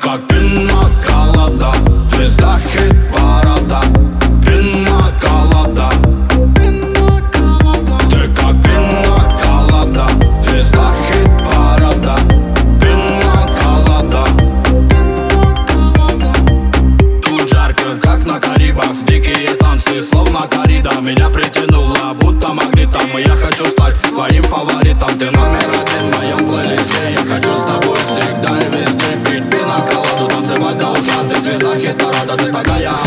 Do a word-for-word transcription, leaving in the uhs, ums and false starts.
как пина-колада, звезда хит-парада. Пина-колада, ты как пина-колада, звезда хит-парада. Пина-колада. Тут жарко, как на Карибах, дикие танцы, словно коррида. Меня притянуло, будто магнитом, и я хочу стать твоим фаворитом. Ты номер один в моем плейлисте. Я хочу с тобой всегда и везде пить пина-коладу, танцевать до утра. Ты звезда хит-парада, ты такая